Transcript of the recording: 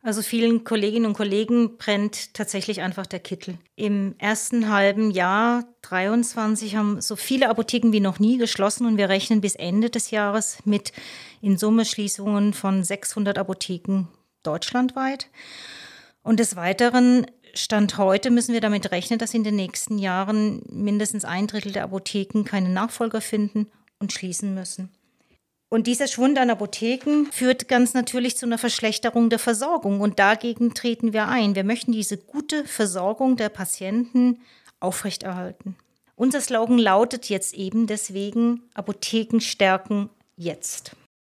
Also vielen Kolleginnen und Kollegen brennt tatsächlich einfach der Kittel. Im ersten halben Jahr 23 haben so viele Apotheken wie noch nie geschlossen und wir rechnen bis Ende des Jahres mit in Summe Schließungen von 600 Apotheken deutschlandweit. Und des Weiteren, Stand heute, müssen wir damit rechnen, dass in den nächsten Jahren mindestens 1/3 der Apotheken keine Nachfolger finden und schließen müssen. Und dieser Schwund an Apotheken führt ganz natürlich zu einer Verschlechterung der Versorgung. Und dagegen treten wir ein. Wir möchten diese gute Versorgung der Patienten aufrechterhalten. Unser Slogan lautet jetzt eben deswegen: Apotheken stärken jetzt.